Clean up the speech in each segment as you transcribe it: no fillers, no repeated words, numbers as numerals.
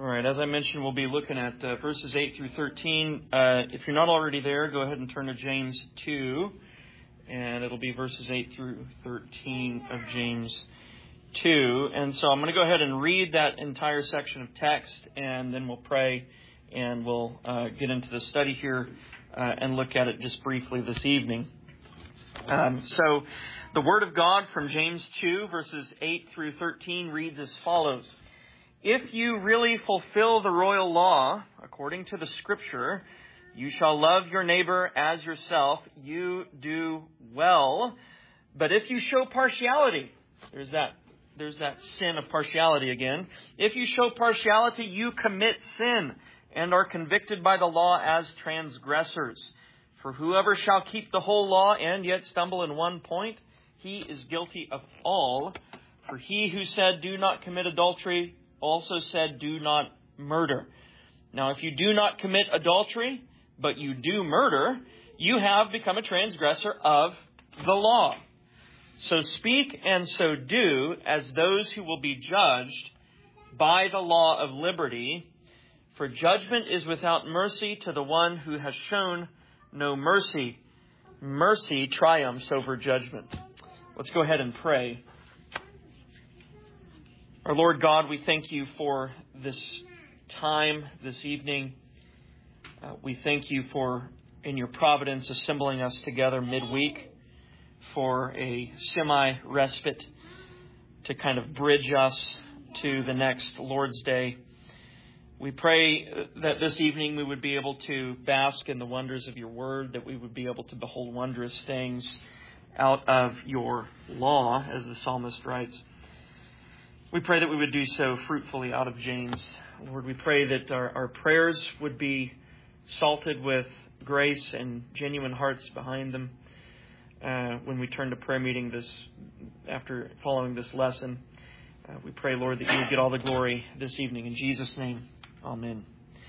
All right, as I mentioned, we'll be looking at verses 8 through 13. If you're not already there, go ahead and turn to James 2, and it'll be verses 8 through 13 of James 2. And so I'm going to go ahead and read that entire section of text, and then we'll pray, and we'll get into the study here and look at it just briefly this evening. So the Word of God from James 2, verses 8 through 13 reads as follows. If you really fulfill the royal law, according to the Scripture, you shall love your neighbor as yourself, you do well. But if you show partiality, there's that sin of partiality again. If you show partiality, you commit sin and are convicted by the law as transgressors. For whoever shall keep the whole law and yet stumble in one point, he is guilty of all. For he who said, do not commit adultery, also said, do not murder. Now, if you do not commit adultery, but you do murder, you have become a transgressor of the law. So speak and so do as those who will be judged by the law of liberty. For judgment is without mercy to the one who has shown no mercy. Mercy triumphs over judgment. Let's go ahead and pray. Our Lord God, we thank you for this time this evening. We thank you for, in your providence, assembling us together midweek for a semi-respite to kind of bridge us to the next Lord's Day. We pray that this evening we would be able to bask in the wonders of your word, that we would be able to behold wondrous things out of your law, as the psalmist writes. We pray that we would do so fruitfully out of James. Lord, we pray that our prayers would be salted with grace and genuine hearts behind them when we turn to prayer meeting after following this lesson. We pray, Lord, that you would get all the glory this evening. In Jesus' name, amen.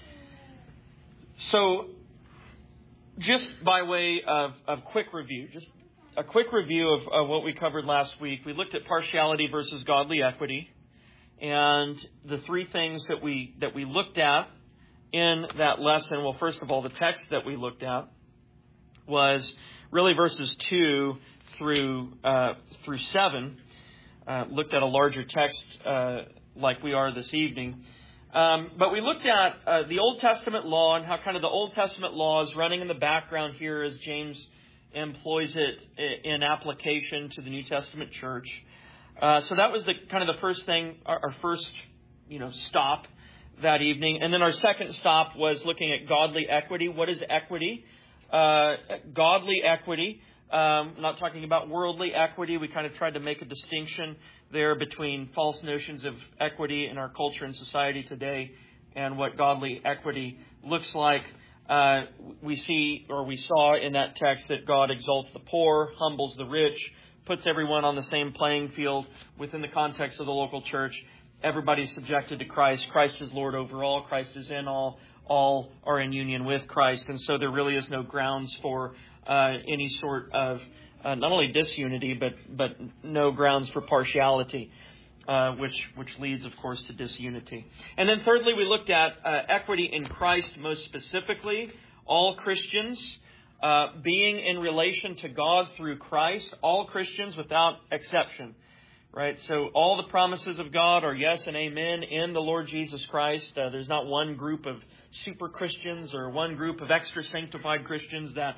So, just by way of quick review, just a quick review of what we covered last week. We looked at partiality versus godly equity, and the three things that we looked at in that lesson. Well, first of all, the text that we looked at was really verses 2 through 7. Looked at a larger text like we are this evening. But we looked at the Old Testament law and how kind of the Old Testament law is running in the background here as James employs it in application to the New Testament church. So that was the first thing, our first, stop that evening. And then our second stop was looking at godly equity. What is equity? Godly equity. Not talking about worldly equity. We kind of tried to make a distinction there between false notions of equity in our culture and society today and what godly equity looks like. We saw in that text that God exalts the poor, humbles the rich, puts everyone on the same playing field within the context of the local church. Everybody's subjected to Christ. Christ is Lord over all. Christ is in all. All are in union with Christ. And so there really is no grounds for any sort of not only disunity, but no grounds for partiality. Which leads, of course, to disunity. And then thirdly, we looked at equity in Christ, most specifically, all Christians being in relation to God through Christ, all Christians without exception. Right? So all the promises of God are yes and amen in the Lord Jesus Christ. There's not one group of super Christians or one group of extra sanctified Christians that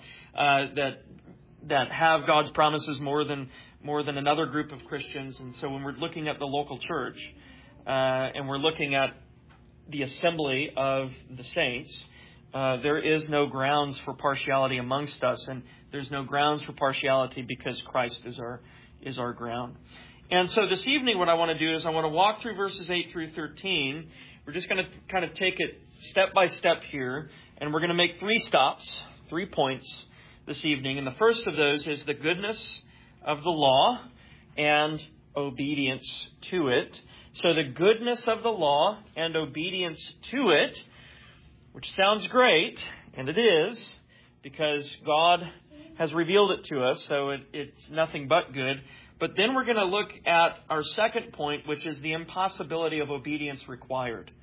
have God's promises more than another group of Christians. And so when we're looking at the local church and we're looking at the assembly of the saints, there is no grounds for partiality amongst us, and there's no grounds for partiality because Christ is our ground. And so this evening what I want to do is I want to walk through verses 8 through 13. We're just going to kind of take it step by step here, and we're going to make 3 stops, 3 points this evening. And the first of those is the goodness of the law and obedience to it. So the goodness of the law and obedience to it, which sounds great, and it is, because God has revealed it to us, so it's nothing but good. But then we're going to look at our second point, which is the impossibility of obedience required.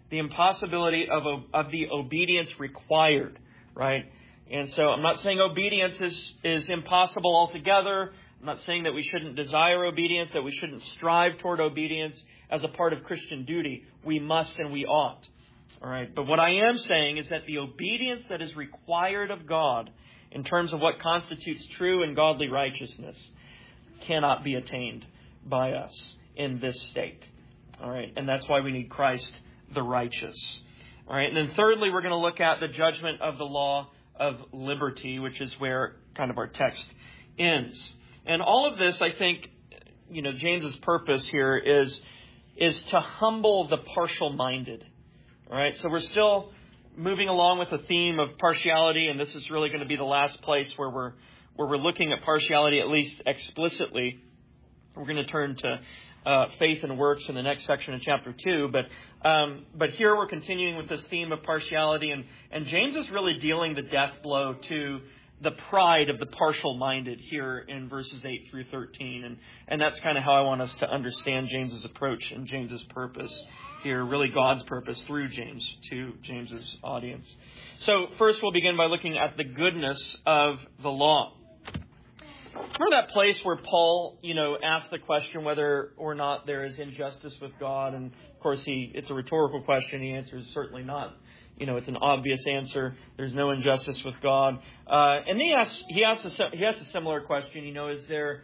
the impossibility of the obedience required, right? And so I'm not saying obedience is impossible altogether. I'm not saying that we shouldn't desire obedience, that we shouldn't strive toward obedience as a part of Christian duty. We must and we ought. All right. But what I am saying is that the obedience that is required of God in terms of what constitutes true and godly righteousness cannot be attained by us in this state. All right. And that's why we need Christ the righteous. All right. And then thirdly, we're going to look at the judgment of the law of liberty, which is where kind of our text ends. And all of this, I think, James's purpose here is to humble the partial-minded. All right. So we're still moving along with the theme of partiality, and this is really going to be the last place where we're looking at partiality, at least explicitly. We're going to turn to faith and works in the next section of chapter 2. But here we're continuing with this theme of partiality, and James is really dealing the death blow to the pride of the partial-minded here in verses 8 through 13. And that's kind of how I want us to understand James's approach and James's purpose here, really God's purpose through James to James's audience. So first we'll begin by looking at the goodness of the law. Remember that place where Paul, asked the question whether or not there is injustice with God? And of course, it's a rhetorical question. He answers certainly not. It's an obvious answer. There's no injustice with God. And he asks a similar question. Is there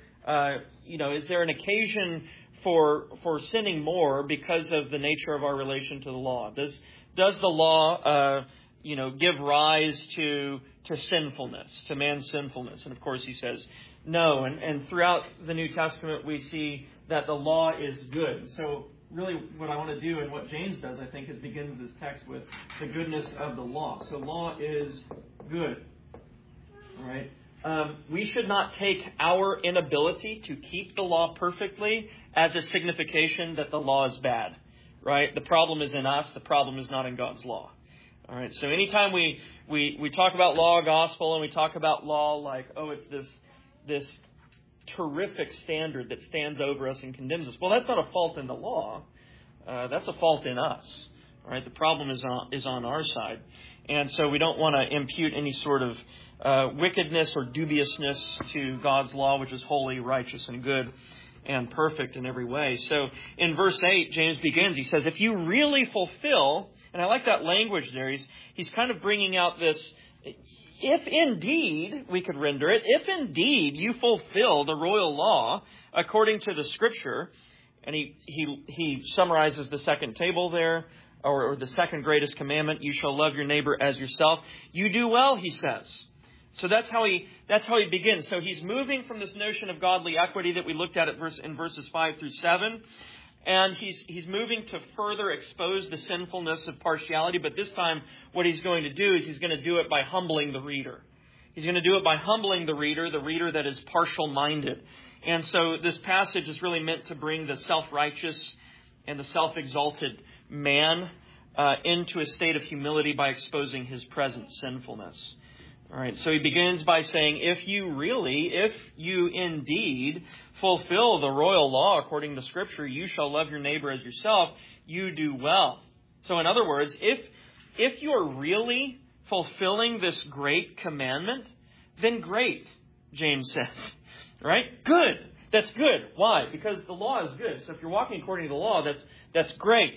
an occasion for sinning more because of the nature of our relation to the law? Does the law, give rise to sinfulness, to man's sinfulness? And of course, he says no. And throughout the New Testament, we see that the law is good. So really what I want to do and what James does, I think, is begins this text with the goodness of the law. So law is good. All right. We should not take our inability to keep the law perfectly as a signification that the law is bad. Right? The problem is in us. The problem is not in God's law. All right. So anytime we talk about law, gospel, and we talk about law like, it's this terrific standard that stands over us and condemns us. Well, that's not a fault in the law. That's a fault in us. All right, the problem is on our side, and so we don't want to impute any sort of wickedness or dubiousness to God's law, which is holy, righteous, and good, and perfect in every way. So in verse 8, James begins. He says, "If you really fulfill," and I like that language there. He's kind of bringing out this. If indeed, we could render it, if indeed you fulfill the royal law according to the Scripture, and he summarizes the second table there, or the second greatest commandment, you shall love your neighbor as yourself. You do well, he says. So that's how he begins. So he's moving from this notion of godly equity that we looked at in verses 5 through 7. And he's moving to further expose the sinfulness of partiality. But this time, what he's going to do is he's going to do it by humbling the reader. He's going to do it by humbling the reader that is partial-minded. And so this passage is really meant to bring the self-righteous and the self-exalted man into a state of humility by exposing his present sinfulness. All right, so he begins by saying, if you indeed fulfill the royal law according to Scripture, you shall love your neighbor as yourself, you do well. So in other words, if you're really fulfilling this great commandment, then great, James says. Right? Good. That's good. Why? Because the law is good. So if you're walking according to the law, that's great.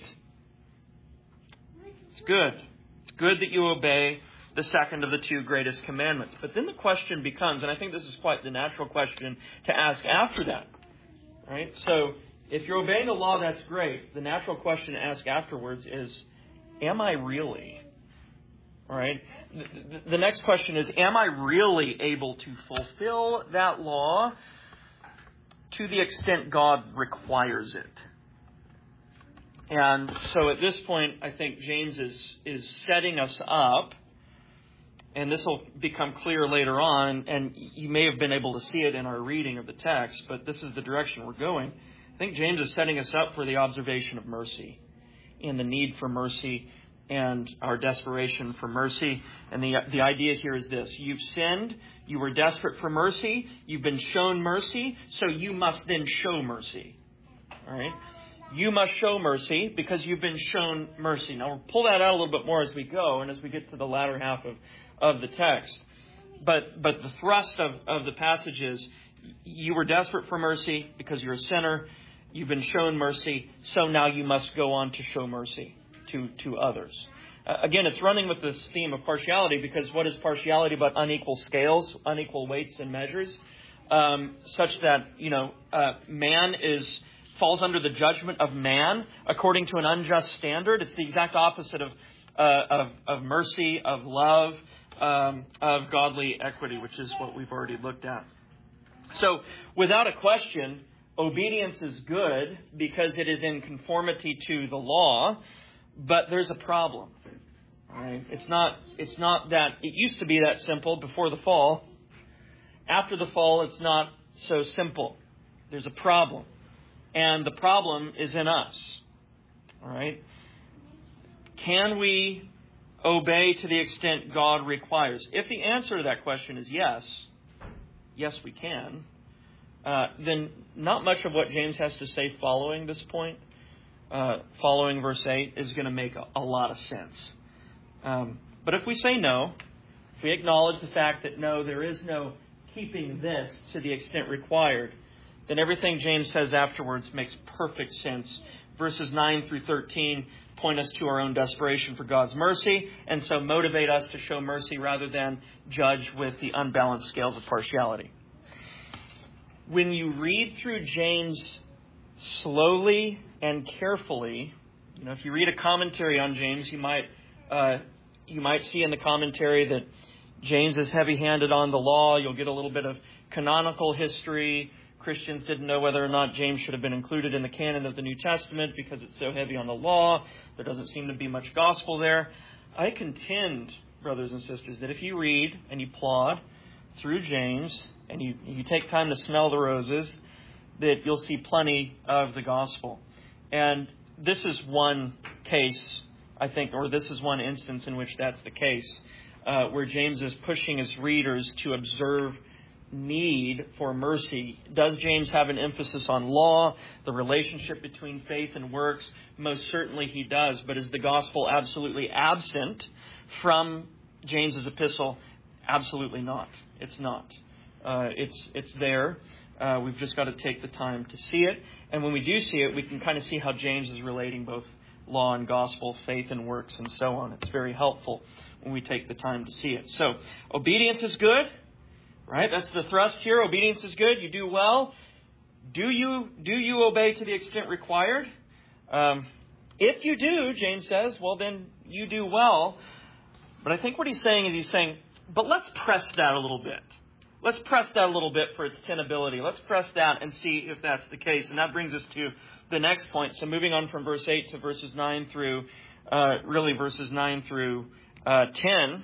It's good. It's good that you obey the second of the two greatest commandments. But then the question becomes, and I think this is quite the natural question to ask after that. Right? So if you're obeying the law, that's great. The natural question to ask afterwards is, am I really? All right? The next question is, am I really able to fulfill that law to the extent God requires it? And so at this point, I think James is setting us up, and this will become clear later on, and you may have been able to see it in our reading of the text, but this is the direction we're going. I think James is setting us up for the observation of mercy and the need for mercy and our desperation for mercy. And the idea here is this. You've sinned. You were desperate for mercy. You've been shown mercy. So you must then show mercy. All right? you must show mercy because you've been shown mercy. Now, we'll pull that out a little bit more as we go and as we get to the latter half of the text. But the thrust of the passage is, you were desperate for mercy because you're a sinner. You've been shown mercy, so now you must go on to show mercy to others. Again, it's running with this theme of partiality, because what is partiality but unequal scales, unequal weights and measures, such that, man falls under the judgment of man according to an unjust standard. It's the exact opposite of mercy, of love, of godly equity, which is what we've already looked at. So, without a question, obedience is good because it is in conformity to the law, but there's a problem. All right? It's not that it used to be that simple before the fall. After the fall, it's not so simple. There's a problem. And the problem is in us. All right? Can we obey to the extent God requires? If the answer to that question is yes we can, then not much of what James has to say following this point, following verse 8, is going to make a lot of sense. But if we say no, if we acknowledge the fact that no, there is no keeping this to the extent required, then everything James says afterwards makes perfect sense. Verses 9 through 13 point us to our own desperation for God's mercy, and so motivate us to show mercy rather than judge with the unbalanced scales of partiality. When you read through James slowly and carefully, if you read a commentary on James, you might see in the commentary that James is heavy-handed on the law. You'll get a little bit of canonical history. Christians didn't know whether or not James should have been included in the canon of the New Testament because it's so heavy on the law. There doesn't seem to be much gospel there. I contend, brothers and sisters, that if you read and you plod through James and you take time to smell the roses, that you'll see plenty of the gospel. And this is one case, I think, or this is one instance in which that's the case, where James is pushing his readers to observe need for mercy. Does James have an emphasis on law, the relationship between faith and works? Most certainly he does. But is the gospel absolutely absent from James's epistle? Absolutely not. It's not. It's there. We've just got to take the time to see it. And when we do see it, we can kind of see how James is relating both law and gospel, faith and works, and so on. It's very helpful when we take the time to see it. So, obedience is good, right? That's the thrust here. Obedience is good. You do well. Do you obey to the extent required? If you do, James says, well, then you do well. But I think what he's saying is but let's press that a little bit. Let's press that a little bit for its tenability. Let's press that and see if that's the case. And that brings us to the next point. So moving on from verse 8 to verses 9 through, verses 9 through 10.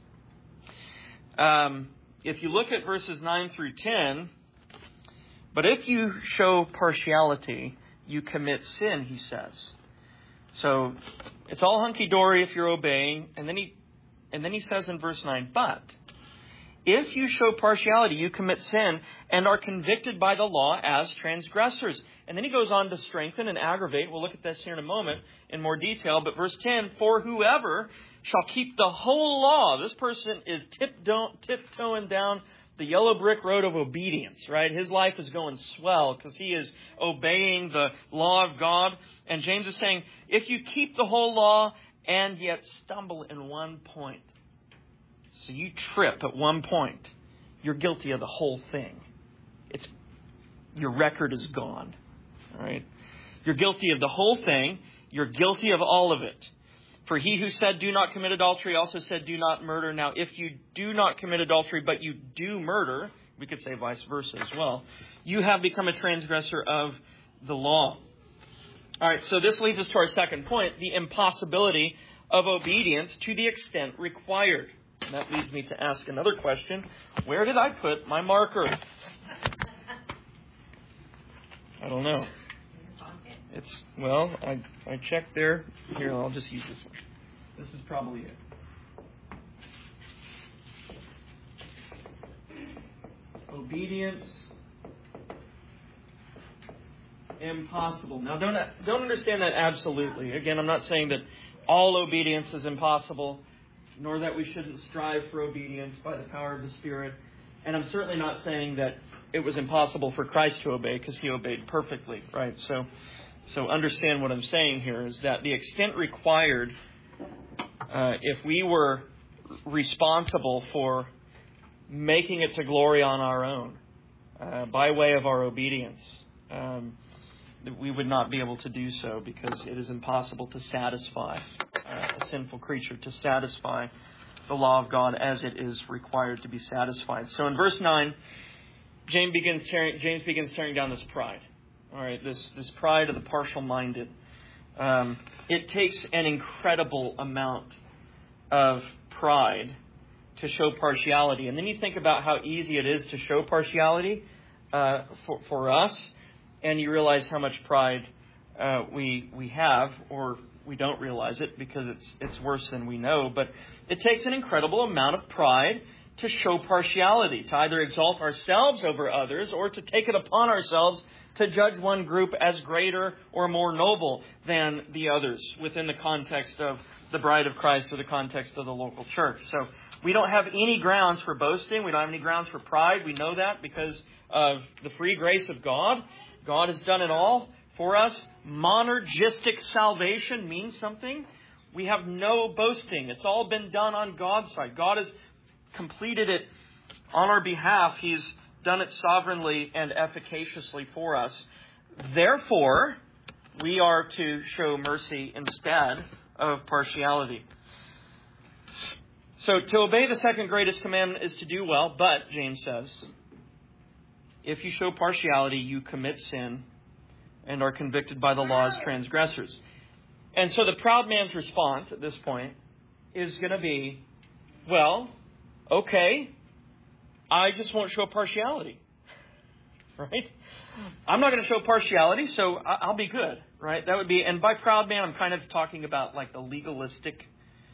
If you look at verses 9 through 10, but if you show partiality, you commit sin, he says. So it's all hunky-dory if you're obeying. And then he says in verse 9, but if you show partiality, you commit sin and are convicted by the law as transgressors. And then he goes on to strengthen and aggravate. We'll look at this here in a moment in more detail. But verse 10, for whoever shall keep the whole law. This person is tiptoeing down the yellow brick road of obedience, right? His life is going swell because he is obeying the law of God. And James is saying, if you keep the whole law and yet stumble in one point, so you trip at one point, you're guilty of the whole thing. Your record is gone. All right? You're guilty of the whole thing. You're guilty of all of it. For he who said, do not commit adultery, also said, do not murder. Now, if you do not commit adultery, but you do murder, we could say vice versa as well, you have become a transgressor of the law. All right, so this leads us to our second point, the impossibility of obedience to the extent required. And that leads me to ask another question. Where did I put my marker? I don't know. I checked there. Here, I'll just use this one. This is probably it. Obedience impossible. Now, don't understand that absolutely. Again, I'm not saying that all obedience is impossible, nor that we shouldn't strive for obedience by the power of the Spirit. And I'm certainly not saying that it was impossible for Christ to obey, because he obeyed perfectly, right? So understand what I'm saying here is that the extent required, if we were responsible for making it to glory on our own, by way of our obedience, we would not be able to do so, because it is impossible to satisfy a sinful creature, to satisfy the law of God as it is required to be satisfied. So in verse 9, James begins tearing down this pride. All right, this pride of the partial-minded. It takes an incredible amount of pride to show partiality. And then you think about how easy it is to show partiality for us, and you realize how much pride we have, or we don't realize it because it's worse than we know. But it takes an incredible amount of pride to show partiality, to either exalt ourselves over others or to take it upon ourselves to judge one group as greater or more noble than the others within the context of the bride of Christ or the context of the local church. So we don't have any grounds for boasting. We don't have any grounds for pride. We know that because of the free grace of God. God has done it all for us. Monergistic salvation means something. We have no boasting. It's all been done on God's side. God has completed it on our behalf. He's done it sovereignly and efficaciously for us. Therefore, we are to show mercy instead of partiality. So to obey the second greatest commandment is to do well, but, James says, if you show partiality, you commit sin and are convicted by the law as transgressors. And so the proud man's response at this point is going to be, well, okay, I just won't show partiality, right? I'm not going to show partiality, so I'll be good, right? That would be, and by proud man, I'm kind of talking about like the legalistic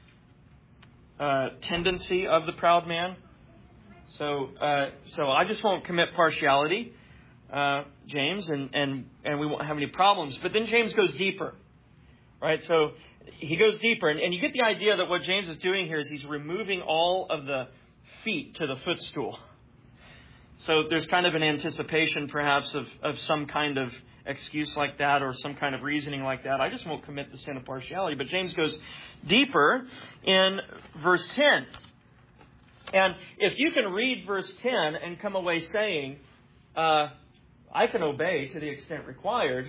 tendency of the proud man. So I just won't commit partiality, James, and we won't have any problems. But then James goes deeper, right? So he goes deeper, and you get the idea that what James is doing here is he's removing all of the feet to the footstool. So there's kind of an anticipation, perhaps, of some kind of excuse like that or some kind of reasoning like that. I just won't commit the sin of partiality. But James goes deeper in verse 10. And if you can read verse 10 and come away saying, I can obey to the extent required,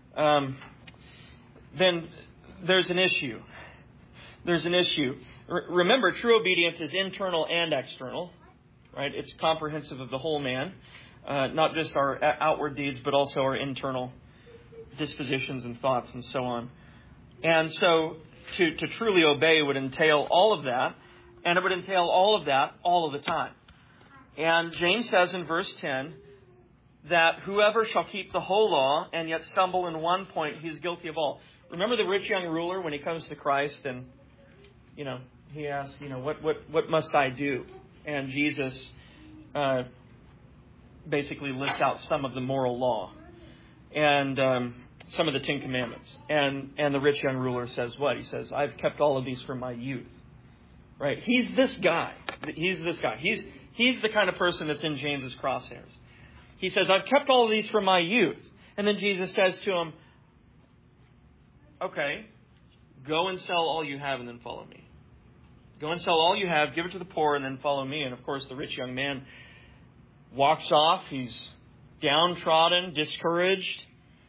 then there's an issue. There's an issue. Remember, true obedience is internal and external, right? It's comprehensive of the whole man, not just our outward deeds, but also our internal dispositions and thoughts and so on. And so to truly obey would entail all of that, and it would entail all of that all of the time. And James says in verse 10 that whoever shall keep the whole law and yet stumble in one point, he's guilty of all. Remember the rich young ruler when he comes to Christ and, he asks, what must I do? And Jesus basically lists out some of the moral law and some of the Ten Commandments. And the rich young ruler says what? He says, I've kept all of these from my youth. Right? He's this guy. He's the kind of person that's in James's crosshairs. He says, I've kept all of these from my youth. And then Jesus says to him, okay, go and sell all you have and then follow me. Go and sell all you have, give it to the poor, and then follow me. And of course, the rich young man walks off. He's downtrodden, discouraged.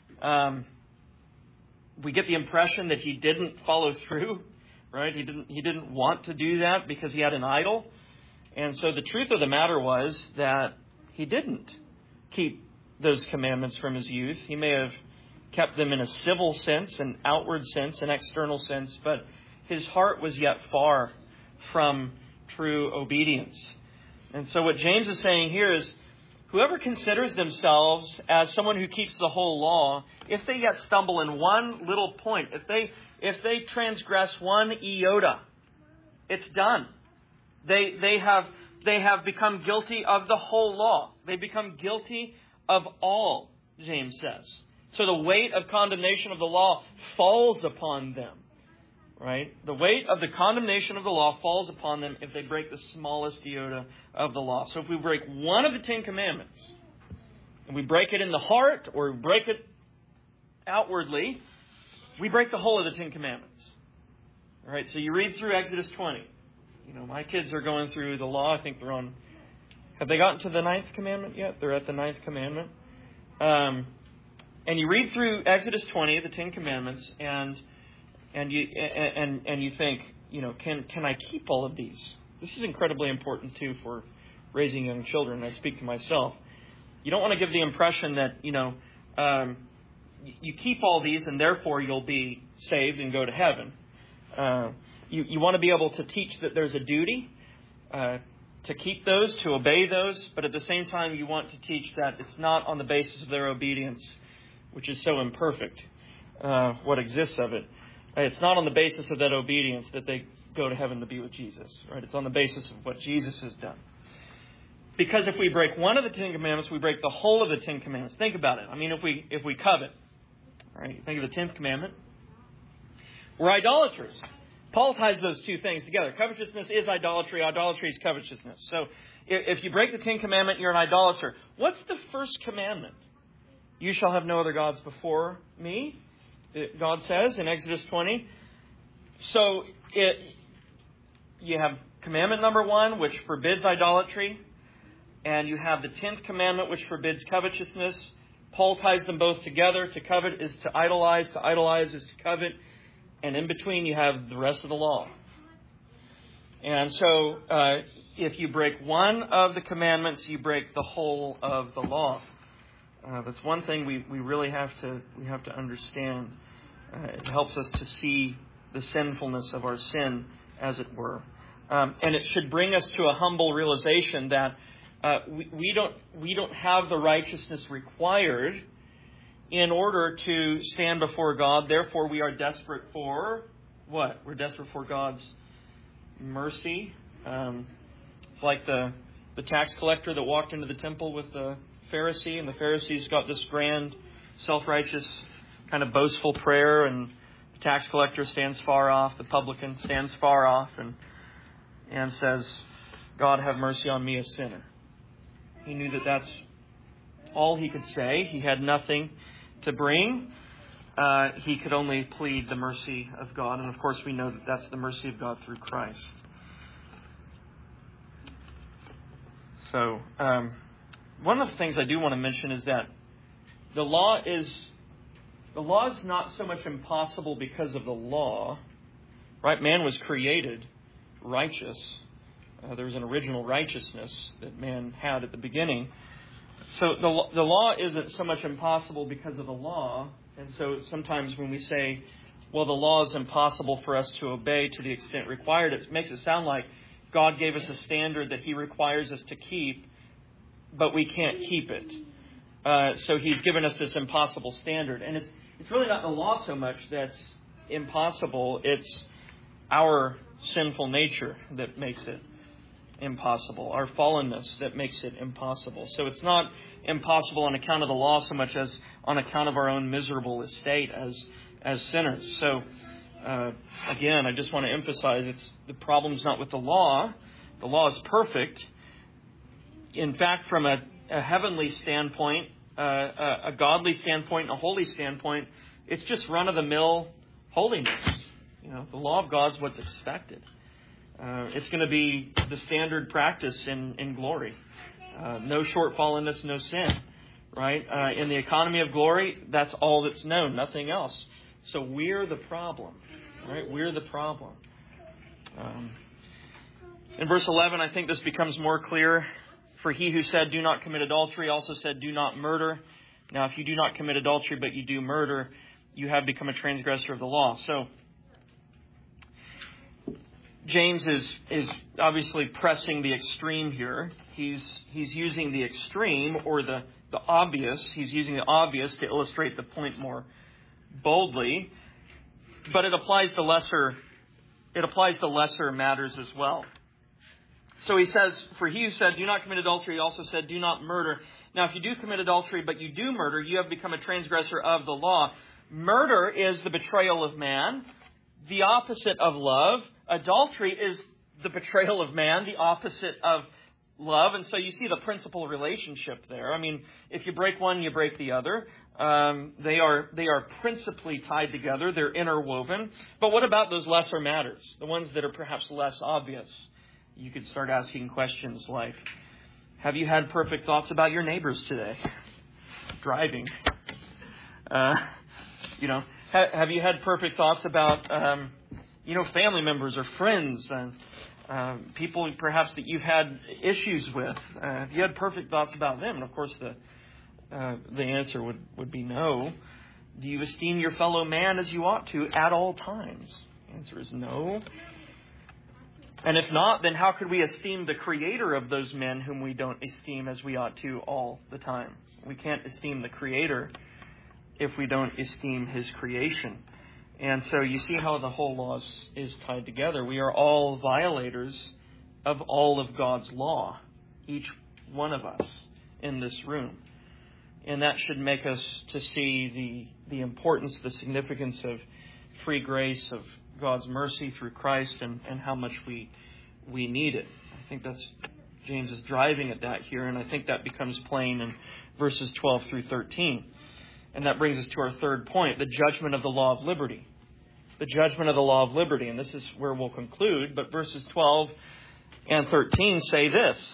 We get the impression that he didn't follow through, right? He didn't want to do that because he had an idol. And so the truth of the matter was that he didn't keep those commandments from his youth. He may have kept them in a civil sense, an outward sense, an external sense, but his heart was yet far from true obedience. And so what James is saying here is, whoever considers themselves as someone who keeps the whole law, if they yet stumble in one little point, if they transgress one iota, it's done. They have become guilty of the whole law. They become guilty of all, James says. So the weight of condemnation of the law falls upon them. Right? The weight of the condemnation of the law falls upon them if they break the smallest iota of the law. So if we break one of the Ten Commandments, and we break it in the heart, or we break it outwardly, we break the whole of the Ten Commandments. All right, so you read through Exodus 20. My kids are going through the law. I think they're on... Have they gotten to the 9th commandment yet? They're at the 9th commandment. And you read through Exodus 20, the Ten Commandments, and you think, can I keep all of these? This is incredibly important, too, for raising young children. I speak to myself. You don't want to give the impression that, you keep all these and therefore you'll be saved and go to heaven. You want to be able to teach that there's a duty to keep those, to obey those, but at the same time you want to teach that it's not on the basis of their obedience, which is so imperfect, what exists of it. It's not on the basis of that obedience that they go to heaven to be with Jesus. Right? It's on the basis of what Jesus has done. Because if we break one of the Ten Commandments, we break the whole of the Ten Commandments. Think about it. I mean, if we covet, right? Think of the 10th commandment. We're idolaters. Paul ties those two things together. Covetousness is idolatry. Idolatry is covetousness. So if you break the 10th commandment, you're an idolater. What's the first commandment? You shall have no other gods before me, God says in Exodus 20. So you have commandment number 1, which forbids idolatry. And you have the 10th commandment, which forbids covetousness. Paul ties them both together. To covet is to idolize. To idolize is to covet. And in between, you have the rest of the law. And so, if you break one of the commandments, you break the whole of the law. That's one thing we really have to understand. It helps us to see the sinfulness of our sin, as it were. And it should bring us to a humble realization that we don't have the righteousness required in order to stand before God. Therefore, we are desperate for what? We're desperate for God's mercy. It's like the tax collector that walked into the temple with the Pharisee, and the Pharisee's got this grand, self-righteous, kind of boastful prayer, and the tax collector stands far off, the publican stands far off, and says, God, have mercy on me, a sinner. He knew that that's all he could say. He had nothing to bring. He could only plead the mercy of God. And of course, we know that that's the mercy of God through Christ. So, one of the things I do want to mention is that the law is not so much impossible because of the law. Right? Man was created righteous. There was an original righteousness that man had at the beginning. So the law isn't so much impossible because of the law. And so sometimes when we say, well, the law is impossible for us to obey to the extent required, it makes it sound like God gave us a standard that He requires us to keep, but we can't keep it. So He's given us this impossible standard. And it's really not the law so much that's impossible. It's our sinful nature that makes it impossible, our fallenness that makes it impossible. So it's not impossible on account of the law so much as on account of our own miserable estate as sinners. So again, I just want to emphasize the problem's not with the law. The law is perfect. In fact, from a heavenly standpoint, a godly standpoint, and a holy standpoint, it's just run-of-the-mill holiness. The law of God's what's expected. It's going to be the standard practice in glory. No shortfall in this, no sin. Right? In the economy of glory, that's all that's known, nothing else. So we're the problem. Right? We're the problem. In verse 11, I think this becomes more clear. For he who said, do not commit adultery, also said, do not murder. Now, if you do not commit adultery, but you do murder, you have become a transgressor of the law. So, James is obviously pressing the extreme here. He's using the extreme or the obvious. He's using the obvious to illustrate the point more boldly. But it applies to lesser matters as well. So he says, for he who said, do not commit adultery, he also said, do not murder. Now, if you do commit adultery, but you do murder, you have become a transgressor of the law. Murder is the betrayal of man, the opposite of love. Adultery is the betrayal of man, the opposite of love. And so you see the principal relationship there. I mean, if you break one, you break the other. They are principally tied together. They're interwoven. But what about those lesser matters? The ones that are perhaps less obvious? You could start asking questions like, have you had perfect thoughts about your neighbors today? Driving. Have you had perfect thoughts about, family members or friends and people perhaps that you've had issues with? Have you had perfect thoughts about them? And of course, the answer would be no. Do you esteem your fellow man as you ought to at all times? The answer is no. And if not, then how could we esteem the Creator of those men whom we don't esteem as we ought to all the time? We can't esteem the Creator if we don't esteem His creation. And so you see how the whole law is tied together. We are all violators of all of God's law, each one of us in this room. And that should make us to see the importance, the significance of free grace, of God's mercy through Christ, and how much we need it. I think that's James is driving at that here, and I think that becomes plain in verses 12 through 13. And that brings us to our third point, the judgment of the law of liberty. The judgment of the law of liberty. And this is where we'll conclude. But verses 12 and 13 say this.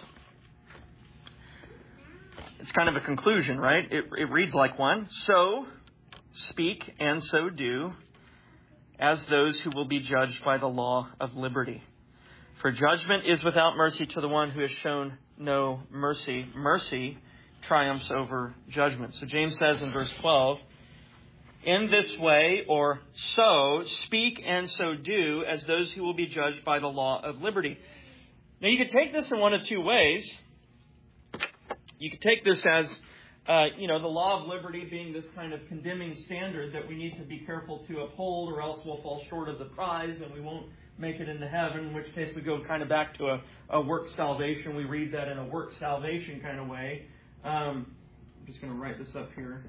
It's kind of a conclusion, right? It reads like one. So speak and so do as those who will be judged by the law of liberty. For judgment is without mercy to the one who has shown no mercy. Mercy triumphs over judgment. So James says in verse 12, in this way, or so, speak and so do as those who will be judged by the law of liberty. Now you could take this in one of two ways. You could take this as, the law of liberty being this kind of condemning standard that we need to be careful to uphold, or else we'll fall short of the prize and we won't make it into heaven, in which case we go kind of back to a work salvation. We read that in a work salvation kind of way. I'm just going to write this up here.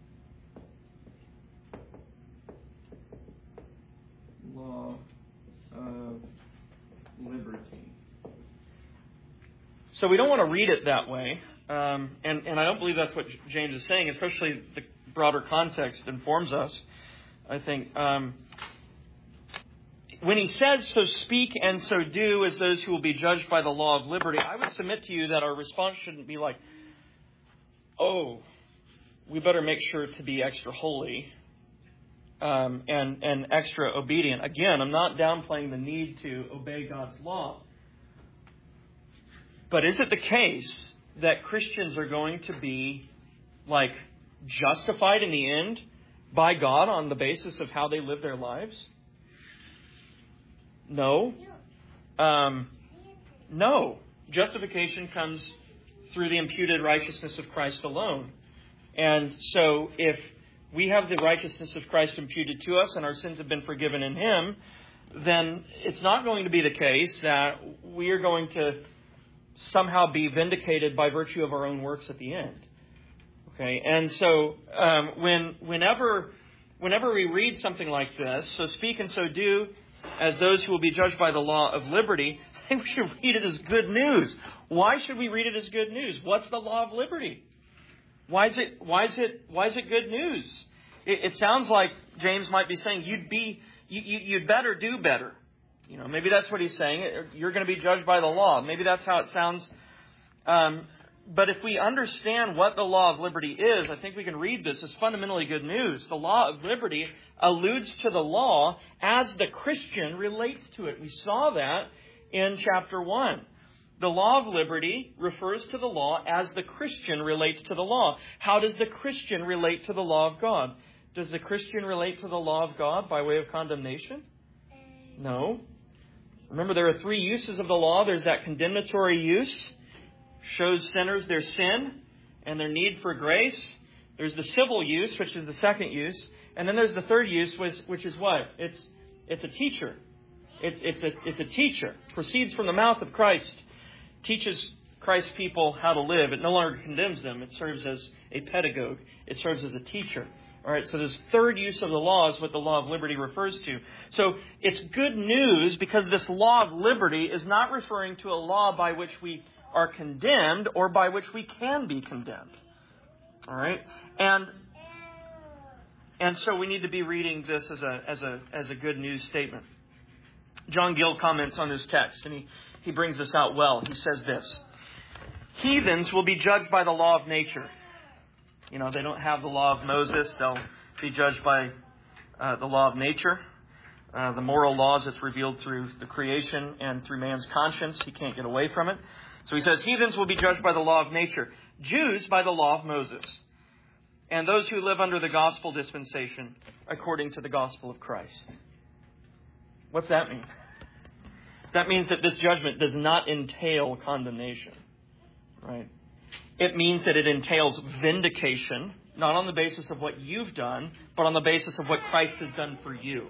Law of liberty. So we don't want to read it that way. And I don't believe that's what James is saying, especially the broader context informs us. I think when he says, so speak and so do as those who will be judged by the law of liberty, I would submit to you that our response shouldn't be like, oh, we better make sure to be extra holy and extra obedient. Again, I'm not downplaying the need to obey God's law. But is it the case that Christians are going to be justified in the end by God on the basis of how they live their lives? No. No. Justification comes through the imputed righteousness of Christ alone. And so if we have the righteousness of Christ imputed to us and our sins have been forgiven in Him, then it's not going to be the case that we are going to somehow be vindicated by virtue of our own works at the end. Okay, and so whenever we read something like this, so speak and so do as those who will be judged by the law of liberty, I think we should read it as good news. Why should we read it as good news? What's the law of liberty? Why is it good news? It sounds like James might be saying you'd better do better. Maybe that's what he's saying. You're going to be judged by the law. Maybe that's how it sounds. But if we understand what the law of liberty is, I think we can read this as fundamentally good news. The law of liberty alludes to the law as the Christian relates to it. We saw that in chapter 1. The law of liberty refers to the law as the Christian relates to the law. How does the Christian relate to the law of God? Does the Christian relate to the law of God by way of condemnation? No. Remember, there are three uses of the law. There's that condemnatory use, shows sinners their sin and their need for grace. There's the civil use, which is the second use. And then there's the third use, which is what? It's a teacher. It's a teacher. Proceeds from the mouth of Christ. Teaches Christ's people how to live. It no longer condemns them. It serves as a pedagogue. It serves as a teacher. All right, so this third use of the law is what the law of liberty refers to. So it's good news because this law of liberty is not referring to a law by which we are condemned or by which we can be condemned. All right, and so we need to be reading this as a good news statement. John Gill comments on this text, and he brings this out well. He says this: heathens will be judged by the law of nature. You know, they don't have the law of Moses. They'll be judged by the law of nature, the moral laws that's revealed through the creation and through man's conscience. He can't get away from it. So he says, heathens will be judged by the law of nature, Jews by the law of Moses, and those who live under the gospel dispensation according to the gospel of Christ. What's that mean? That means that this judgment does not entail condemnation, right? It means that it entails vindication, not on the basis of what you've done, but on the basis of what Christ has done for you.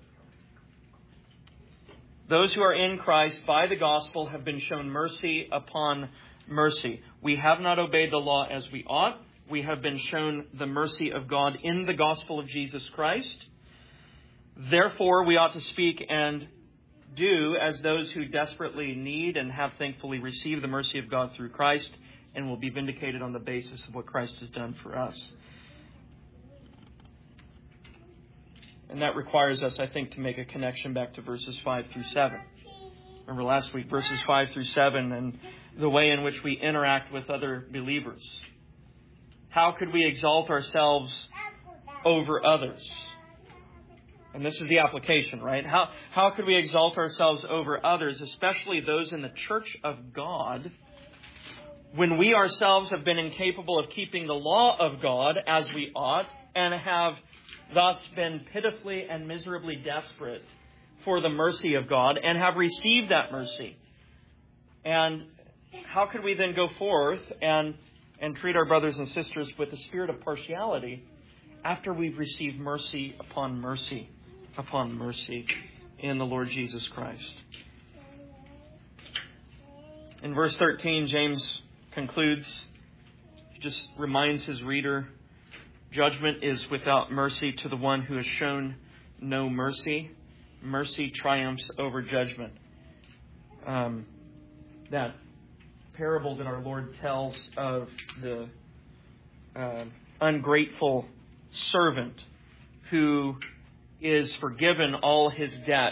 Those who are in Christ by the gospel have been shown mercy upon mercy. We have not obeyed the law as we ought. We have been shown the mercy of God in the gospel of Jesus Christ. Therefore, we ought to speak and do as those who desperately need and have thankfully received the mercy of God through Christ, and will be vindicated on the basis of what Christ has done for us. And that requires us, I think, to make a connection back to verses 5 through 7. Remember last week, verses 5 through 7, and the way in which we interact with other believers. How could we exalt ourselves over others? And this is the application, right? How could we exalt ourselves over others, especially those in the church of God, when we ourselves have been incapable of keeping the law of God as we ought, and have thus been pitifully and miserably desperate for the mercy of God, and have received that mercy? And how could we then go forth and treat our brothers and sisters with the spirit of partiality after we've received mercy upon mercy upon mercy in the Lord Jesus Christ? In verse 13, James concludes, he just reminds his reader, judgment is without mercy to the one who has shown no mercy. Mercy triumphs over judgment. That parable that our Lord tells of the ungrateful servant who is forgiven all his debt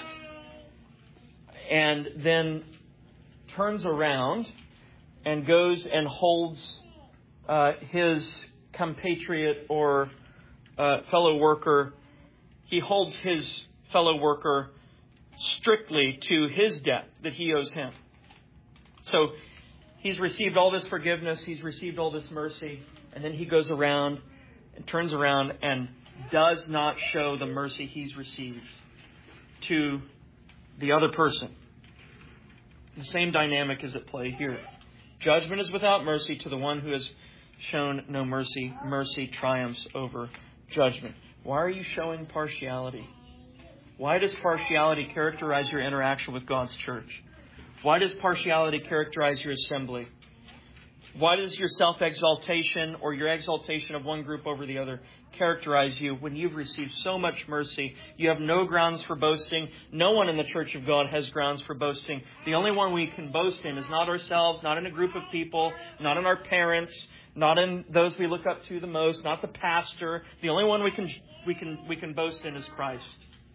and then turns around and goes and holds his compatriot or fellow worker. He holds his fellow worker strictly to his debt that he owes him. So he's received all this forgiveness. He's received all this mercy. And then he goes around and turns around and does not show the mercy he's received to the other person. The same dynamic is at play here. Judgment is without mercy to the one who has shown no mercy. Mercy triumphs over judgment. Why are you showing partiality? Why does partiality characterize your interaction with God's church? Why does partiality characterize your assembly? Why does your self-exaltation or your exaltation of one group over the other characterize you when you've received so much mercy? You have no grounds for boasting. No one in the church of God has grounds for boasting. The only one we can boast in is not ourselves, not in a group of people, not in our parents, not in those we look up to the most, not the pastor. The only one we can boast in is Christ.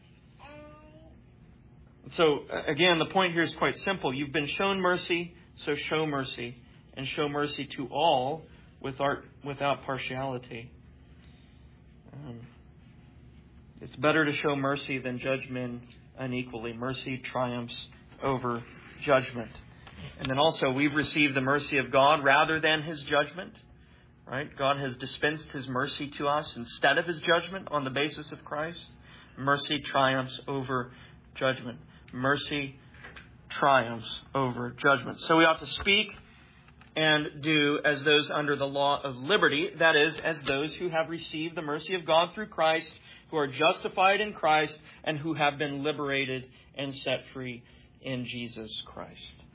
So again, the point here is quite simple. You've been shown mercy, so show mercy. And show mercy to all without partiality. It's better to show mercy than judge men unequally. Mercy triumphs over judgment. And then also, we've received the mercy of God rather than His judgment. Right? God has dispensed His mercy to us instead of His judgment on the basis of Christ. Mercy triumphs over judgment. Mercy triumphs over judgment. So we ought to speak and do as those under the law of liberty, that is, as those who have received the mercy of God through Christ, who are justified in Christ, and who have been liberated and set free in Jesus Christ.